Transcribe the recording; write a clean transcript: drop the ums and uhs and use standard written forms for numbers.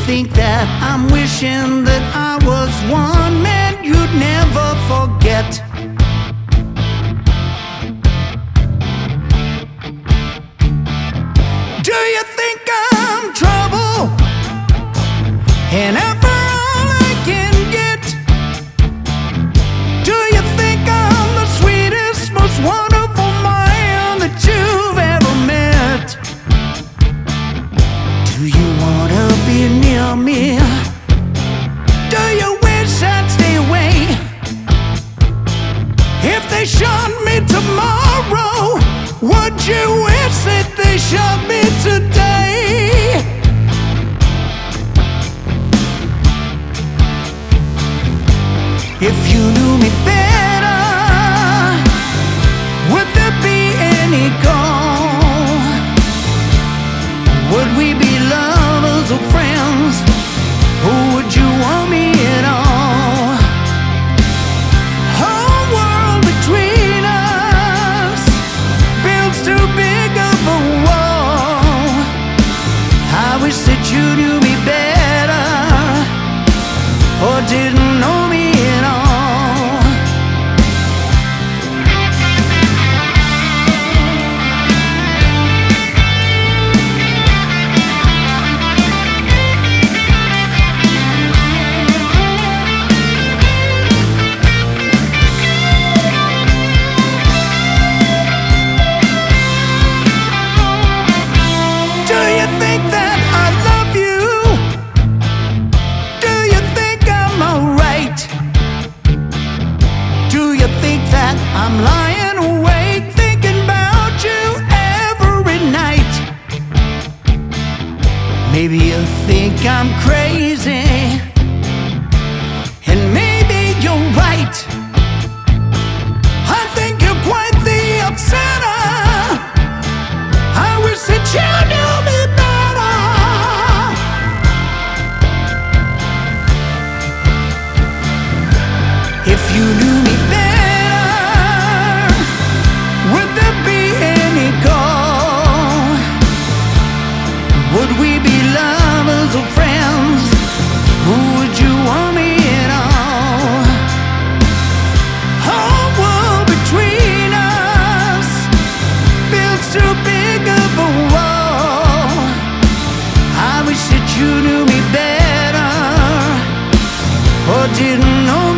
think that I'm wishing that I was one man you'd never forget? Do you think I'm trouble and ever all I can get? Do you think I'm the sweetest, most wonderful man that you've ever met? Do you wanna be near me? Do you wish I'd stay away? If they shot me tomorrow, would you wish that they shot me today? If you knew me better, would there be any goal? Would we be lovers or friends? Or would you want me at all? Whole world between us builds too big of a wall. I wish that you knew me better, or didn't know me at all. Do you think that I love you? Do you think I'm alright? Do you think that I'm lying awake thinking about you every night? Maybe you think I'm crazy, and maybe you're right. I think you're quite the upsetter. I wish that you knew me better. If you knew me better, would there be any goal? Would we be lovers or friends? Or would you want me at all? Whole world between us builds too big of a wall. I wish that you knew me better, or didn't know